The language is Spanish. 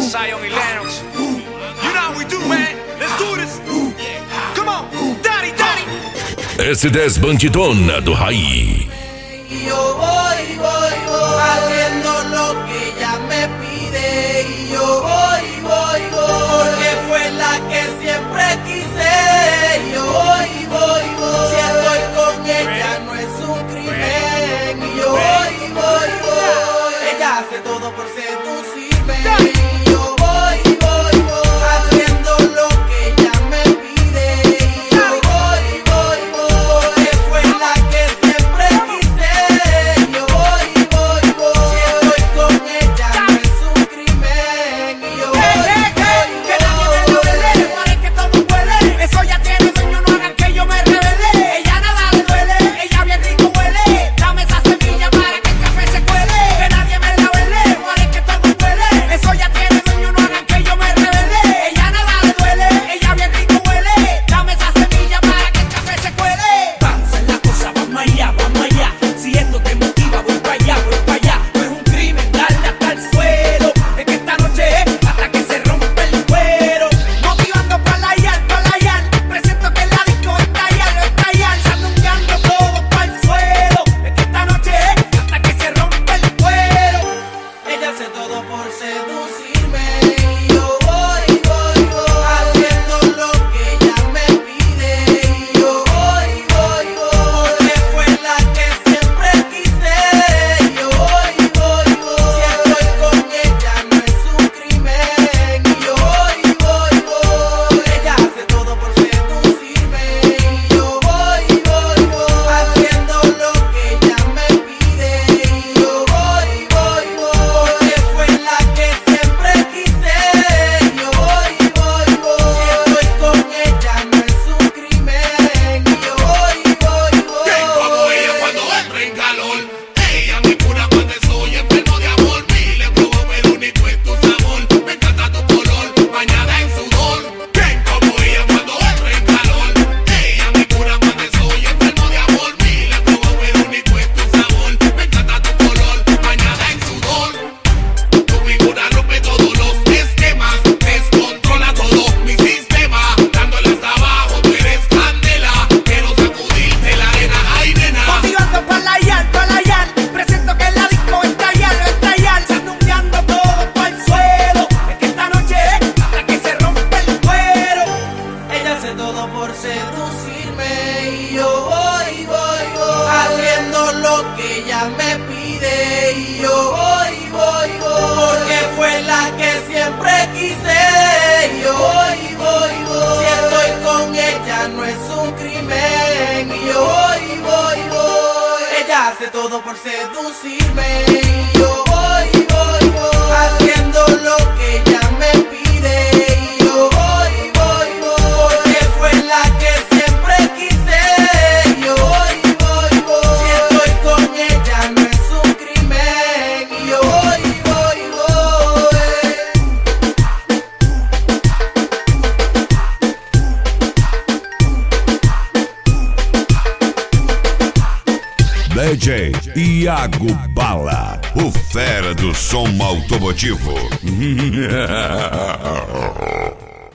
Zion y Lennox. You know how we do, man. Let's do this. Come on, daddy, daddy. S10 Bandidona do Raí. Y yo voy, haciendo lo que ella me pide. Y yo voy, porque fue la que siempre quise. Y yo voy, si estoy con ella no es un crimen. Y yo voy, ella hace todo por seducirme. Y yo voy, haciendo lo que ella me pide. Y yo voy, porque fue la que siempre quise. Y yo voy, si estoy con ella no es un crimen. Y yo voy, que nadie me la vele, parece que todo huele. Eso ya tiene dueño, no hagan que yo me revele. Ella nada le duele, ella bien rico huele. Dame esa semilla para que el café se cuele. Que nadie me la vele, parece que todo huele. Eso ya tiene dueño, no hagan que yo me revele. Ella nada le duele, ella bien rico huele. Dame esa semilla para que el café se cuele. Vamos a hacer la cosa, vamos allá, vamos allá. Si esto te motiva, voy para allá, voy para allá. No es un crimen darle hasta el suelo. Es que esta noche es hasta que se rompe el cuero. Motivando para la yal. Presento que la disco está yal. Sandungueando todo para el suelo. Es que esta noche es hasta que se rompe el cuero. ella hace todo por seducirme. Y yo voy, haciendo lo que ella me pide. Y yo voy, porque fue la que siempre quise. Y yo voy, si estoy con ella no es un crimen. Y yo voy, ella hace todo por seducirme. Y yo voy, haciendo lo que ella me pide. Y yo voy, porque fue la que siempre quise. Y yo voy, si estoy con ella no es un crimen. Y yo voy, Bien como ella cuando entra en calor. Ella me cura cuando estoy enfermo de amor. Miles probo el único es tu sabor. Me encanta tu color, bañada en sudor. Bien como ella cuando entra en calor. Ella me cura cuando estoy enfermo de amor. Miles probo el único es tu sabor. Me encanta tu color, bañada en sudor. Tu figura rompe todos los esquemas. Descontrola todo mi sistema. Dándole hasta abajo, tú eres candela. Quiero sacudirte la arena, ay nena. Motivando para la yal. Presento que la disco está yal. Sandungueando todo para el suelo. Es que esta noche es hasta que se rompe el cuero. ella hace todo por seducirme. Y yo voy, haciendo lo que ella me pide. Y yo voy, porque fue la que siempre quise. Y yo voy, si estoy con ella no es un crimen. Y yo voy, ella hace todo por seducirme. Y yo voy, haciendo lo que ella me pide. Y yo voy, porque fue la que siempre quise. Y yo voy, si estoy con ella no es un crimen. Y yo voy. DJ Iago Bala, o fera do som automotivo.